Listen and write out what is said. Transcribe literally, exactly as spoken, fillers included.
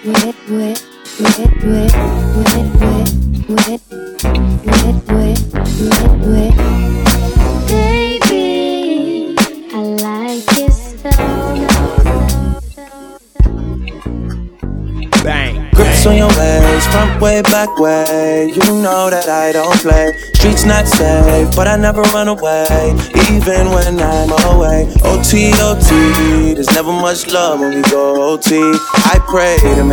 Baby, I like it so. Bang. Grips on your ways, front way, back way. You know that I don't play. Streets not safe, but I never run away, even when I'm away. O T, O T, there's never much love when we go O T. I pray to